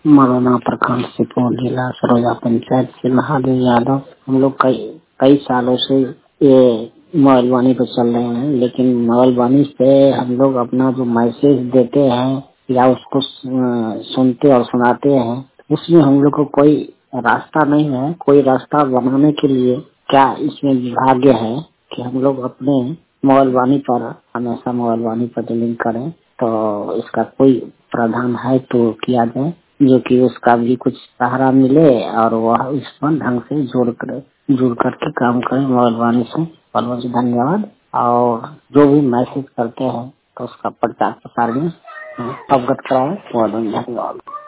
मरौना प्रखंड सुपौल जिला सरोजा पंचायत से महादेव यादव। हम लोग कई सालों से ये मोबाइल वाणी पे चल रहे हैं, लेकिन मोबाइल वाणी पे हम लोग अपना जो मैसेज देते हैं या उसको सुनते और सुनाते हैं, उसमें हम लोग को कोई रास्ता नहीं है। कोई रास्ता बनाने के लिए क्या इसमें विभाग्य है कि हम लोग अपने मोबाइल वाणी पर हमेशा मोबाइल वाणी पर लिंक करें, तो इसका कोई प्रावधान है तो किया जाए, जो कि उसका भी कुछ सहारा मिले और वह इस पर ढंग से जुड़ करके काम करें मोबाइल वाणी से। बहुत बहुत धन्यवाद। और जो भी मैसेज करते हैं तो उसका प्रचार प्रसार में अवगत कराए। बहुत बहुत धन्यवाद।